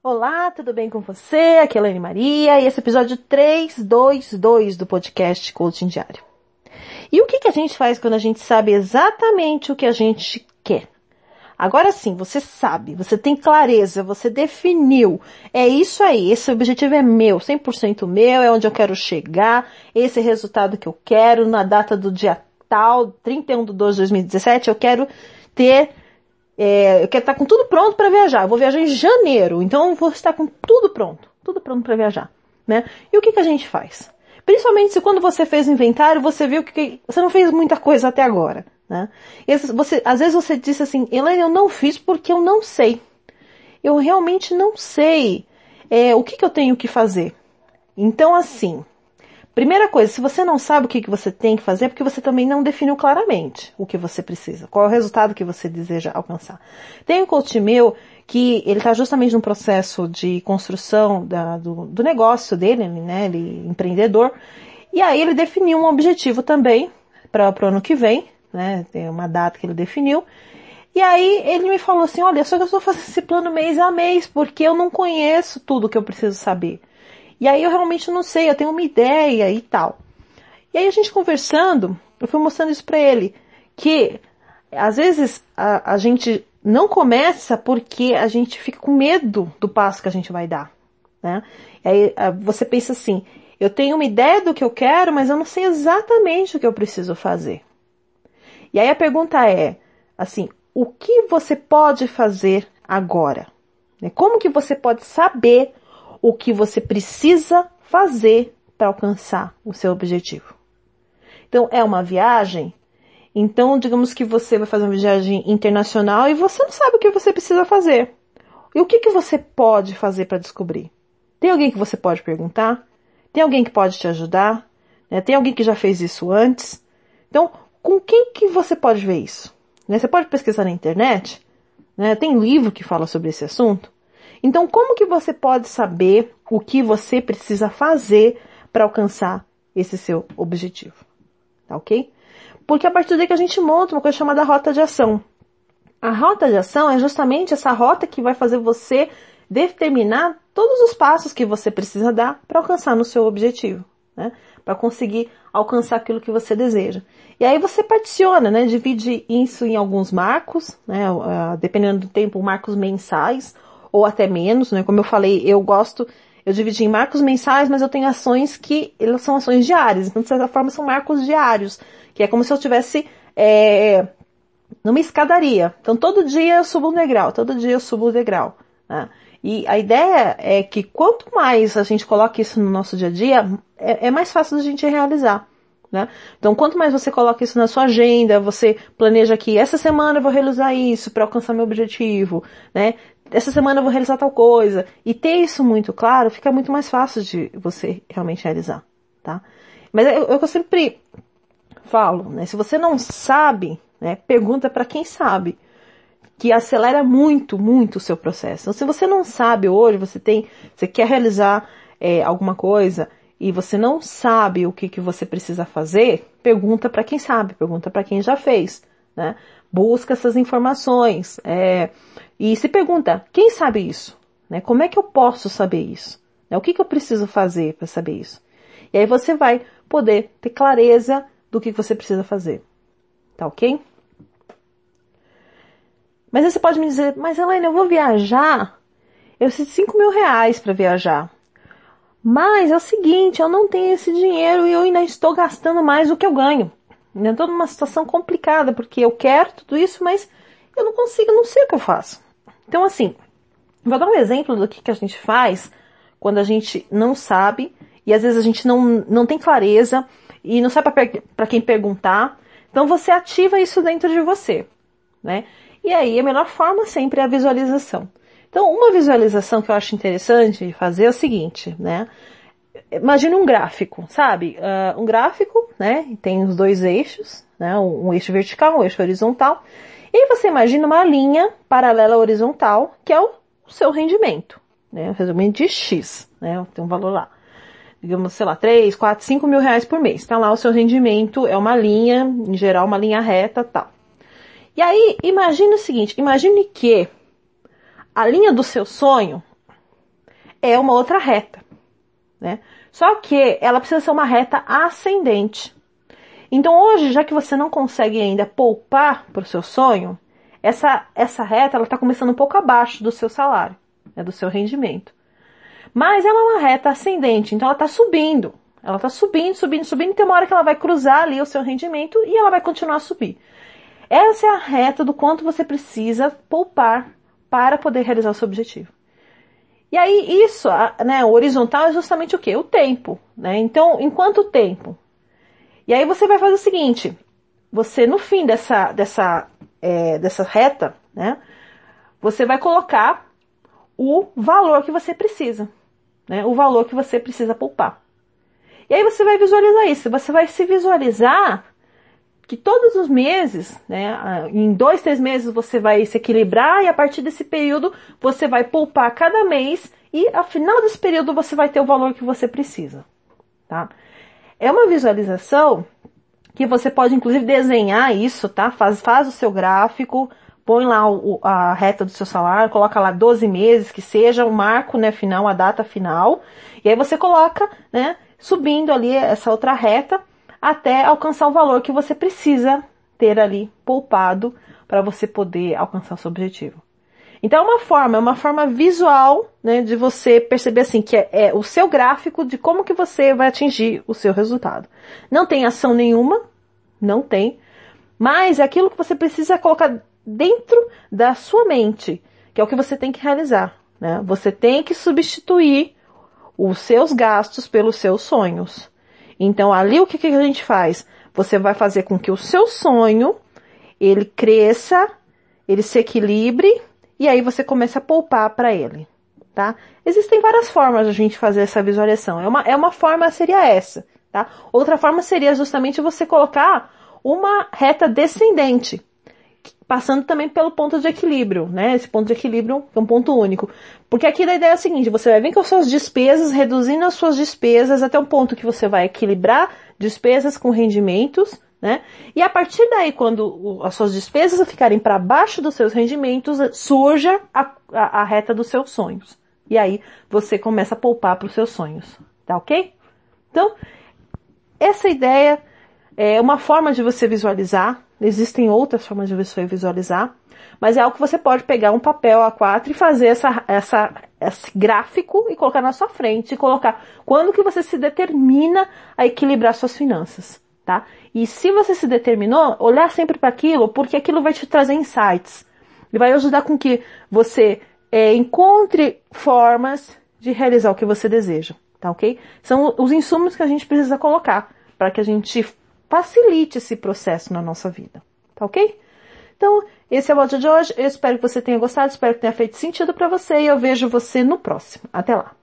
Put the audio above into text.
Olá, tudo bem com você? Aqui é a Elaine Maria e esse é o episódio 322 do podcast Coaching Diário. E o que a gente faz quando a gente sabe exatamente o que a gente quer? Agora sim, você sabe, você tem clareza, você definiu. É isso aí, esse objetivo é meu, 100% meu, é onde eu quero chegar, esse é o resultado que eu quero, na data do dia tal, 31/12/2017, eu quero ter... eu quero estar com tudo pronto para viajar. Eu vou viajar em janeiro, então eu vou estar com tudo pronto para viajar, né? E o que a gente faz? Principalmente se quando você fez o inventário, você viu que você não fez muita coisa até agora, né? E às vezes você disse assim, Elaine, eu não fiz porque eu não sei. Eu realmente não sei o que eu tenho que fazer. Então, assim, primeira coisa, se você não sabe o que você tem que fazer, é porque você também não definiu claramente o que você precisa, qual é o resultado que você deseja alcançar. Tem um coach meu que ele está justamente no processo de construção do negócio dele, né, ele é empreendedor, e aí ele definiu um objetivo também para o ano que vem, né, tem uma data que ele definiu, e aí ele me falou assim, olha, só que eu estou fazendo esse plano mês a mês, porque eu não conheço tudo que eu preciso saber. E aí eu realmente não sei, eu tenho uma ideia e tal. E aí a gente conversando, eu fui mostrando isso pra ele, que às vezes a gente não começa porque a gente fica com medo do passo que a gente vai dar, né? E aí você pensa assim, eu tenho uma ideia do que eu quero, mas eu não sei exatamente o que eu preciso fazer. E aí a pergunta é, assim, o que você pode fazer agora? Como que você pode saber o que você precisa fazer para alcançar o seu objetivo? Então, é uma viagem? Então, digamos que você vai fazer uma viagem internacional e você não sabe o que você precisa fazer. E o que você pode fazer para descobrir? Tem alguém que você pode perguntar? Tem alguém que pode te ajudar? Tem alguém que já fez isso antes? Então, com quem que você pode ver isso? Você pode pesquisar na internet? Tem livro que fala sobre esse assunto? Então, como que você pode saber o que você precisa fazer para alcançar esse seu objetivo? Tá ok? Porque a partir daí que a gente monta uma coisa chamada rota de ação. A rota de ação é justamente essa rota que vai fazer você determinar todos os passos que você precisa dar para alcançar no seu objetivo, né? Para conseguir alcançar aquilo que você deseja. E aí você particiona, né? Divide isso em alguns marcos, né? Dependendo do tempo, marcos mensais, ou até menos, né? Como eu falei, eu dividi em marcos mensais, mas eu tenho ações que elas são ações diárias. Então, de certa forma, são marcos diários, que é como se eu tivesse numa escadaria. Então, todo dia eu subo um degrau, todo dia eu subo um degrau, né? E a ideia é que quanto mais a gente coloca isso no nosso dia a dia, é mais fácil da gente realizar, né? Então, quanto mais você coloca isso na sua agenda, você planeja que essa semana eu vou realizar isso para alcançar meu objetivo, né? Essa semana eu vou realizar tal coisa. E ter isso muito claro, fica muito mais fácil de você realmente realizar, tá? Mas eu sempre falo, né? Se você não sabe, né? Pergunta para quem sabe, que acelera muito, muito o seu processo. Então, se você não sabe hoje, você quer realizar alguma coisa e você não sabe o que você precisa fazer, pergunta para quem sabe, pergunta para quem já fez, né? Busca essas informações e se pergunta, quem sabe isso? Né? Como é que eu posso saber isso? Né? O que eu preciso fazer para saber isso? E aí você vai poder ter clareza do que você precisa fazer. Tá ok? Mas aí você pode me dizer, mas Elaine, eu vou viajar, eu preciso de R$5.000 para viajar. Mas é o seguinte, eu não tenho esse dinheiro e eu ainda estou gastando mais do que eu ganho. Eu estou numa situação complicada, porque eu quero tudo isso, mas eu não consigo, não sei o que eu faço. Então, assim, vou dar um exemplo do que a gente faz quando a gente não sabe, e às vezes a gente não tem clareza, e não sabe para quem perguntar. Então, você ativa isso dentro de você, né? E aí, a melhor forma sempre é a visualização. Então, uma visualização que eu acho interessante de fazer é o seguinte, né? Imagina um gráfico, sabe? Um gráfico, né? Tem os dois eixos, né? Um eixo vertical, um eixo horizontal. E aí você imagina uma linha paralela horizontal, que é o seu rendimento, né? O rendimento de X, né? Tem um valor lá. Digamos, sei lá, 3, 4, 5 mil reais por mês. Então lá o seu rendimento é uma linha, em geral uma linha reta, tal. E aí, imagine o seguinte, imagine que a linha do seu sonho é uma outra reta, né? Só que ela precisa ser uma reta ascendente. Então hoje, já que você não consegue ainda poupar para o seu sonho, essa reta ela está começando um pouco abaixo do seu salário, né, do seu rendimento. Mas ela é uma reta ascendente, então ela está subindo. Ela está subindo, subindo, subindo, e tem uma hora que ela vai cruzar ali o seu rendimento e ela vai continuar a subir. Essa é a reta do quanto você precisa poupar para poder realizar o seu objetivo. E aí isso, né, o horizontal é justamente o quê? O tempo, né? Então, em quanto tempo? E aí você vai fazer o seguinte, você no fim dessa reta, né, você vai colocar o valor que você precisa, né, o valor que você precisa poupar. E aí você vai visualizar isso, você vai se visualizar que todos os meses, né, em 2, 3 meses você vai se equilibrar e a partir desse período você vai poupar cada mês e ao final desse período você vai ter o valor que você precisa, tá? É uma visualização que você pode inclusive desenhar isso, tá? Faz o seu gráfico, põe lá a reta do seu salário, coloca lá 12 meses, que seja o marco, né, final, a data final, e aí você coloca, né, subindo ali essa outra reta até alcançar o valor que você precisa ter ali poupado para você poder alcançar o seu objetivo. Então é uma forma visual, né, de você perceber assim que é o seu gráfico de como que você vai atingir o seu resultado. Não tem ação nenhuma, não tem, mas é aquilo que você precisa colocar dentro da sua mente, que é o que você tem que realizar, né? Você tem que substituir os seus gastos pelos seus sonhos. Então ali o que a gente faz? Você vai fazer com que o seu sonho, ele cresça, ele se equilibre, e aí você começa a poupar para ele, tá? Existem várias formas de a gente fazer essa visualização. Uma forma seria essa, tá? Outra forma seria justamente você colocar uma reta descendente, passando também pelo ponto de equilíbrio, né? Esse ponto de equilíbrio é um ponto único. Porque aqui a ideia é a seguinte, você vai vir com as suas despesas, reduzindo as suas despesas até um ponto que você vai equilibrar despesas com rendimentos, né? E a partir daí, quando as suas despesas ficarem para baixo dos seus rendimentos, surja a reta dos seus sonhos. E aí você começa a poupar para os seus sonhos, tá ok? Então, essa ideia é uma forma de você visualizar. Existem outras formas de você visualizar, mas é algo que você pode pegar um papel A4 e fazer esse gráfico e colocar na sua frente e colocar quando que você se determina a equilibrar suas finanças, tá? E se você se determinou, olhar sempre para aquilo, porque aquilo vai te trazer insights e vai ajudar com que você encontre formas de realizar o que você deseja, tá ok? São os insumos que a gente precisa colocar para que a gente facilite esse processo na nossa vida, tá ok? Então, esse é o áudio de hoje, eu espero que você tenha gostado, espero que tenha feito sentido para você e eu vejo você no próximo. Até lá!